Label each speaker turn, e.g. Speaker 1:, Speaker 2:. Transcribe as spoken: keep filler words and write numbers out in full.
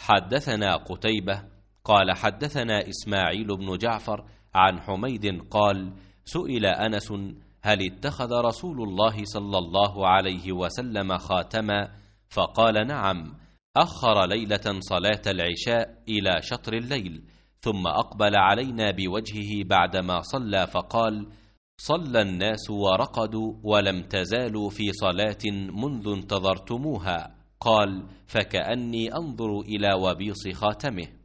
Speaker 1: حدثنا قتيبة قال حدثنا إسماعيل بن جعفر عن حميد قال سئل أنس هل اتخذ رسول الله صلى الله عليه وسلم خاتما؟ فقال نعم، أخر ليلة صلاة العشاء إلى شطر الليل، ثم أقبل علينا بوجهه بعدما صلى فقال صلى الناس ورقدوا ولم تزالوا في صلاة منذ انتظرتموها. قال فكأني أنظر إلى وبيص خاتمه.